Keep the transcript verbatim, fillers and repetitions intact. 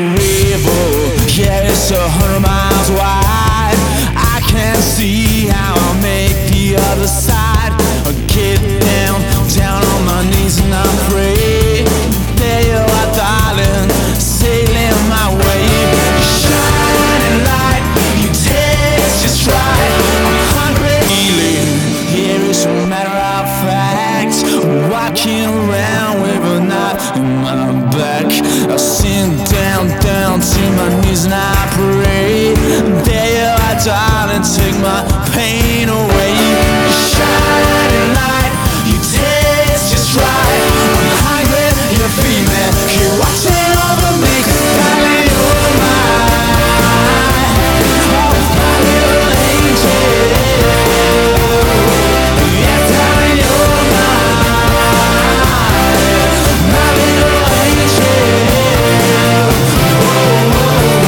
river, yeah, it's a hundred miles wide. I can't see how I'll make the other side. I get down, down on my knees and I pray. There you are, darling, sailing my way. Shining light, you taste just right. I'm hungry, feeling here is a matter of fact. I'm walking around with a knife in my back. I sink down, down to my knees and I pray. There you are, darling, take my pain away.